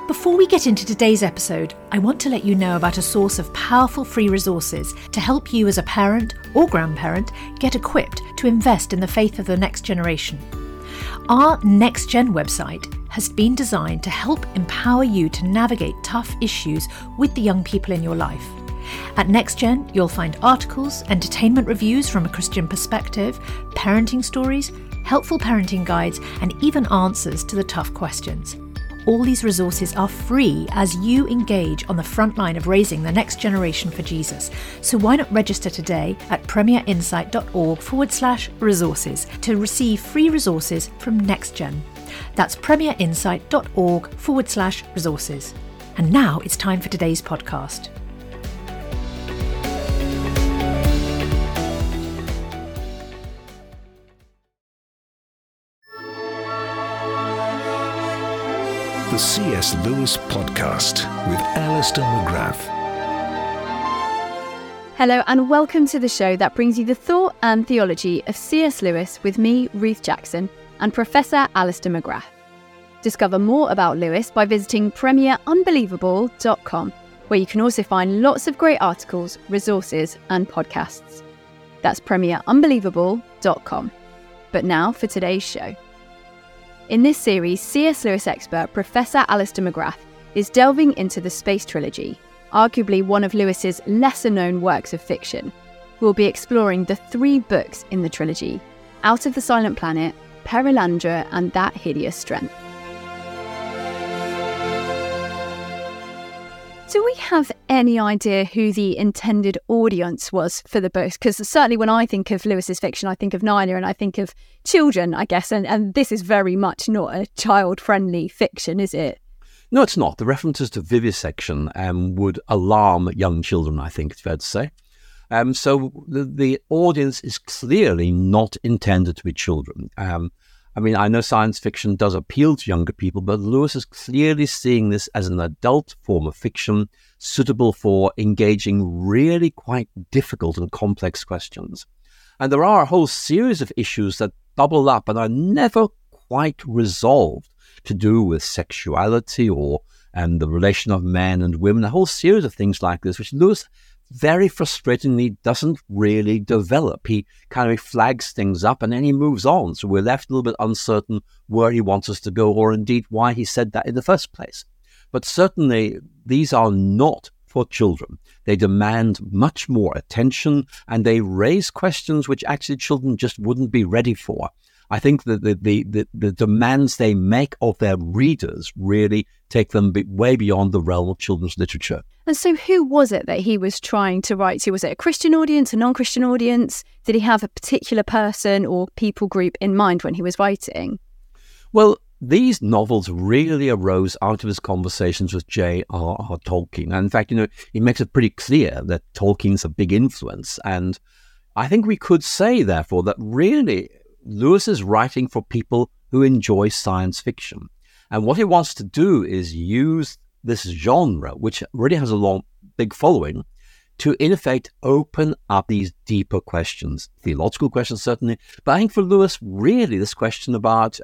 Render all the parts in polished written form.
Before we get into today's episode, I want to let you know about a source of powerful free resources to help you as a parent or grandparent get equipped to invest in the faith of the next generation. Our Next Gen website has been designed to help empower you to navigate tough issues with the young people in your life. At Next Gen, you'll find articles, entertainment reviews from a Christian perspective, parenting stories, helpful parenting guides, and even answers to the tough questions. All these resources are free as you engage on the front line of raising the next generation for Jesus. So why not register today at premierinsight.org/resources to receive free resources from NextGen. That's premierinsight.org/resources. And now it's time for today's podcast. The C.S. Lewis Podcast with Alistair McGrath. Hello and welcome to the show that brings you the thought and theology of C.S. Lewis with me, Ruth Jackson, and Professor Alistair McGrath. Discover more about Lewis by visiting premierunbelievable.com, where you can also find lots of great articles, resources and podcasts. That's premierunbelievable.com. But now for today's show. In this series, C.S. Lewis expert Professor Alistair McGrath is delving into the Space Trilogy, arguably one of Lewis's lesser-known works of fiction. We'll be exploring the 3 books in the trilogy, Out of the Silent Planet, Perelandra, and That Hideous Strength. Do we have any idea who the intended audience was for the books? Because certainly when I think of Lewis's fiction, I think of Narnia and I think of children, I guess. And this is very much not a child-friendly fiction, is it? No, it's not. The references to vivisection would alarm young children, I think it's fair to say. So the audience is clearly not intended to be children. I know science fiction does appeal to younger people, but Lewis is clearly seeing this as an adult form of fiction suitable for engaging really quite difficult and complex questions. And there are a whole series of issues that bubble up and are never quite resolved to do with sexuality or the relation of men and women, a whole series of things like this, which Lewis very frustratingly doesn't really develop. He kind of flags things up and then he moves on. So we're left a little bit uncertain where he wants us to go or indeed why he said that in the first place. But certainly these are not for children. They demand much more attention and they raise questions which actually children just wouldn't be ready for. I think that the demands they make of their readers really take them way beyond the realm of children's literature. And so who was it that he was trying to write to? Was it a Christian audience, a non-Christian audience? Did he have a particular person or people group in mind when he was writing? Well, these novels really arose out of his conversations with J.R.R. Tolkien. And in fact, he makes it pretty clear that Tolkien's a big influence. And I think we could say, therefore, that really Lewis is writing for people who enjoy science fiction. And what he wants to do is use this genre, which really has a big following, to in effect open up these deeper questions, theological questions certainly, but I think for Lewis, really this question about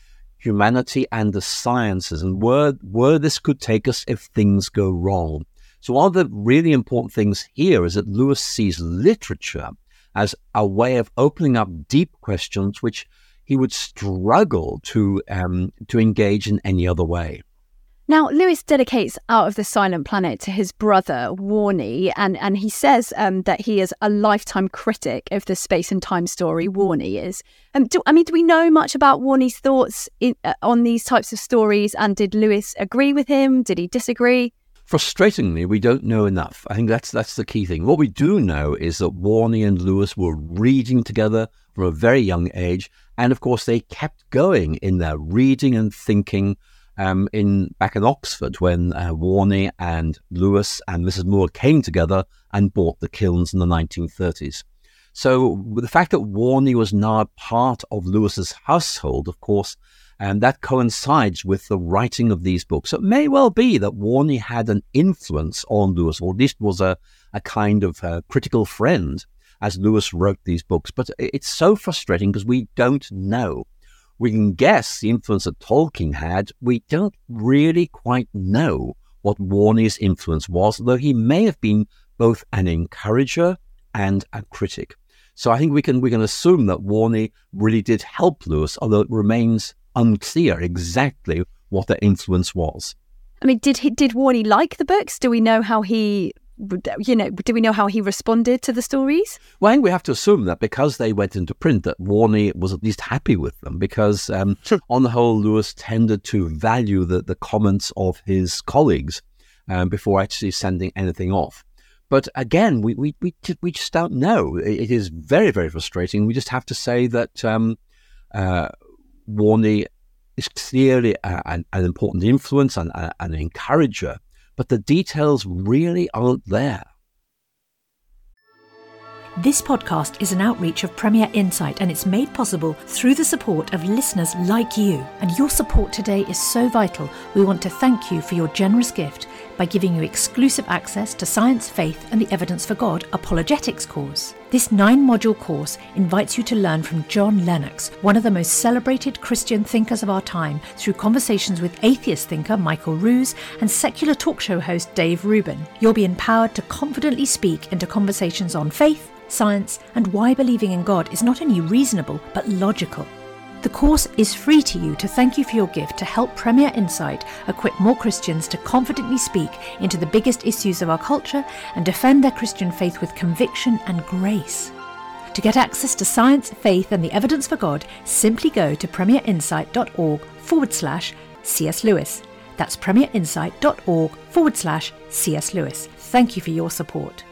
humanity and the sciences and where this could take us if things go wrong. So one of the really important things here is that Lewis sees literature as a way of opening up deep questions which he would struggle to engage in any other way. Now, Lewis dedicates Out of the Silent Planet to his brother, Warnie, and he says that he is a lifetime critic of the space and time story, Warnie is. Do we know much about Warnie's thoughts on these types of stories, and did Lewis agree with him? Did he disagree? Frustratingly, we don't know enough. I think that's the key thing. What we do know is that Warnie and Lewis were reading together from a very young age, and of course they kept going in their reading and thinking back in Oxford when Warnie and Lewis and Mrs. Moore came together and bought the kilns in the 1930s. So the fact that Warnie was now part of Lewis's household, of course, and that coincides with the writing of these books. It may well be that Warnie had an influence on Lewis, or at least was a kind of critical friend as Lewis wrote these books. But it's so frustrating because we don't know. We can guess the influence that Tolkien had. We don't really quite know what Warney's influence was, though he may have been both an encourager and a critic. So I think we can assume that Warney really did help Lewis, although it remains unclear exactly what their influence was. I mean, did Warney like the books? Do we know how he responded to the stories? Well, I think we have to assume that because they went into print, that Warney was at least happy with them, because on the whole, Lewis tended to value the comments of his colleagues before actually sending anything off. But again, we just don't know. It is very, very frustrating. We just have to say that Warney is clearly an important influence and an encourager, but the details really aren't there. This podcast is an outreach of Premier Insight, and it's made possible through the support of listeners like you. And your support today is so vital. We want to thank you for your generous gift by giving you exclusive access to Science, Faith and the Evidence for God Apologetics course. This 9-module course invites you to learn from John Lennox, one of the most celebrated Christian thinkers of our time, through conversations with atheist thinker Michael Ruse and secular talk show host Dave Rubin. You'll be empowered to confidently speak into conversations on faith, science, and why believing in God is not only reasonable but logical. The course is free to you to thank you for your gift to help Premier Insight equip more Christians to confidently speak into the biggest issues of our culture and defend their Christian faith with conviction and grace. To get access to Science, Faith and the Evidence for God, simply go to premierinsight.org/C.S. Lewis. That's premierinsight.org/C.S. Lewis. Thank you for your support.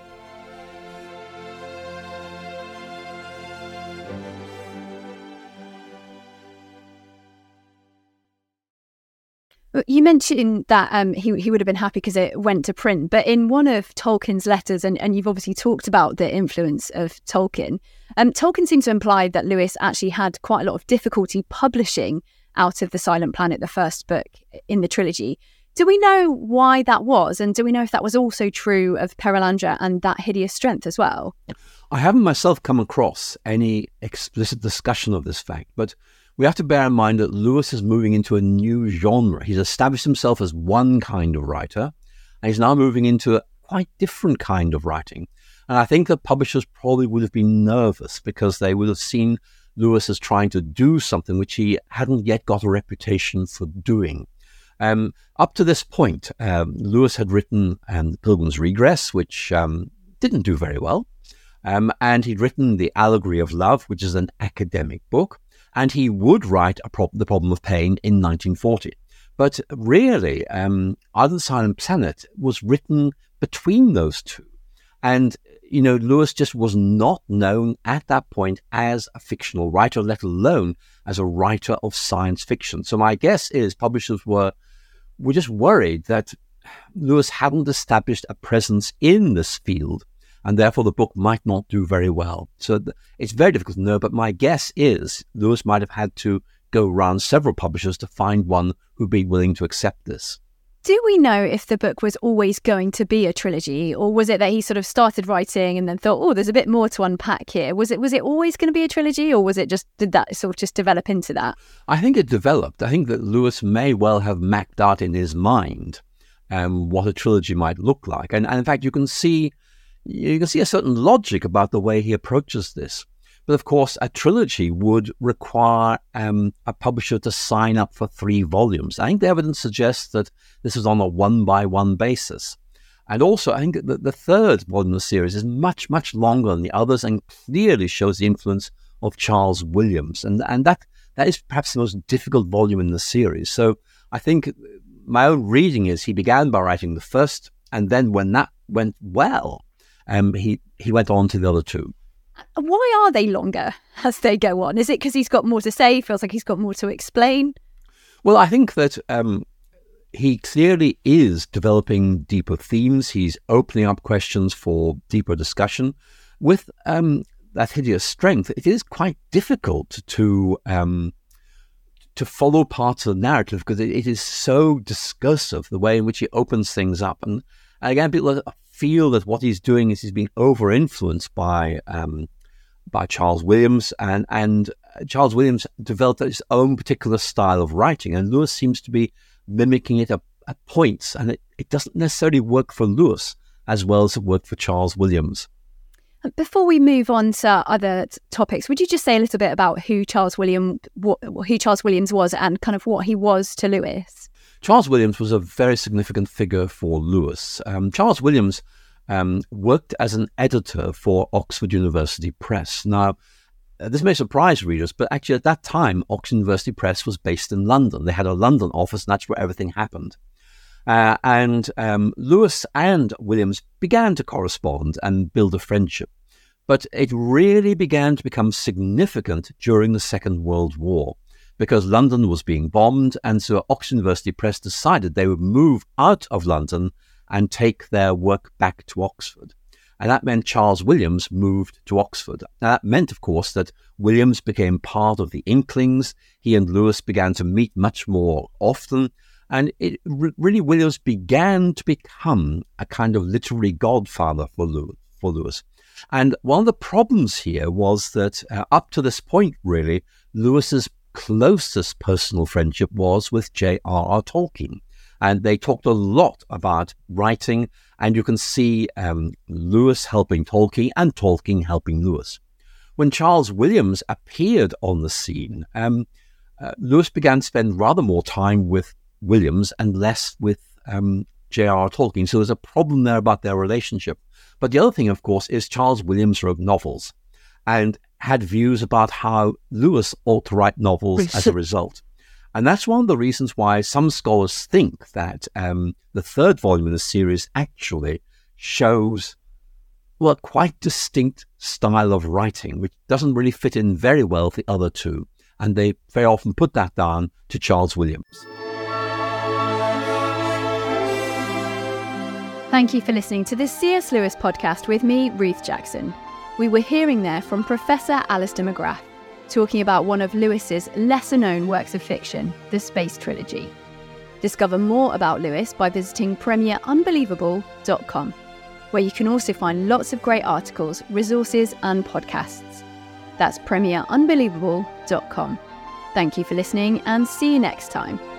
You mentioned that he would have been happy because it went to print, but in one of Tolkien's letters, and you've obviously talked about the influence of Tolkien, Tolkien seemed to imply that Lewis actually had quite a lot of difficulty publishing Out of the Silent Planet, the first book in the trilogy. Do we know why that was, and do we know if that was also true of Perelandra and That Hideous Strength as well? I haven't myself come across any explicit discussion of this fact, but we have to bear in mind that Lewis is moving into a new genre. He's established himself as one kind of writer, and he's now moving into a quite different kind of writing. And I think that publishers probably would have been nervous because they would have seen Lewis as trying to do something which he hadn't yet got a reputation for doing. Up to this point, Lewis had written Pilgrim's Regress, which didn't do very well. And he'd written The Allegory of Love, which is an academic book. And he would write The Problem of Pain in 1940. But really, Out of the Silent Planet was written between those two. And, Lewis just was not known at that point as a fictional writer, let alone as a writer of science fiction. So my guess is publishers were just worried that Lewis hadn't established a presence in this field, and therefore the book might not do very well. So it's very difficult to know, but my guess is Lewis might have had to go around several publishers to find one who'd be willing to accept this. Do we know if the book was always going to be a trilogy, or was it that he sort of started writing and then thought, oh, there's a bit more to unpack here? Was it always going to be a trilogy, or did that sort of just develop into that? I think it developed. I think that Lewis may well have mapped out in his mind what a trilogy might look like. And in fact, you can see a certain logic about the way he approaches this. But of course, a trilogy would require a publisher to sign up for 3 volumes. I think the evidence suggests that this is on a 1-by-1 basis. And also, I think that the 3rd volume of the series is much, much longer than the others and clearly shows the influence of Charles Williams. And that is perhaps the most difficult volume in the series. So I think my own reading is he began by writing the first, and then when that went well, he went on to the other 2. Why are they longer as they go on? Is it because he's got more to say, feels like he's got more to explain? Well, I think that he clearly is developing deeper themes. He's opening up questions for deeper discussion. With That Hideous Strength, it is quite difficult to follow parts of the narrative because it is so discursive, the way in which he opens things up. And again, people feel that what he's doing is he's being over-influenced by Charles Williams, and Charles Williams developed his own particular style of writing, and Lewis seems to be mimicking it at points, and it doesn't necessarily work for Lewis as well as it worked for Charles Williams. Before we move on to other topics, would you just say a little bit about who Charles Williams was and kind of what he was to Lewis? Charles Williams was a very significant figure for Lewis. Charles Williams worked as an editor for Oxford University Press. Now, this may surprise readers, but actually at that time, Oxford University Press was based in London. They had a London office, and that's where everything happened. And Lewis and Williams began to correspond and build a friendship. But it really began to become significant during the Second World War, because London was being bombed, and so Oxford University Press decided they would move out of London and take their work back to Oxford. And that meant Charles Williams moved to Oxford. Now, that meant, of course, that Williams became part of the Inklings. He and Lewis began to meet much more often. And really, Williams began to become a kind of literary godfather for Lewis. And one of the problems here was that up to this point, really, Lewis's closest personal friendship was with J.R.R. Tolkien. And they talked a lot about writing, and you can see Lewis helping Tolkien and Tolkien helping Lewis. When Charles Williams appeared on the scene, Lewis began to spend rather more time with Williams and less with J.R.R. Tolkien. So there's a problem there about their relationship. But the other thing, of course, is Charles Williams wrote novels and had views about how Lewis ought to write novels as a result. And that's one of the reasons why some scholars think that the third volume in the series actually shows, well, quite distinct style of writing, which doesn't really fit in very well with the other two. And they very often put that down to Charles Williams. Thank you for listening to the C.S. Lewis podcast with me, Ruth Jackson. We were hearing there from Professor Alistair McGrath, talking about one of Lewis's lesser-known works of fiction, the Space Trilogy. Discover more about Lewis by visiting premierunbelievable.com, where you can also find lots of great articles, resources and podcasts. That's premierunbelievable.com. Thank you for listening and see you next time.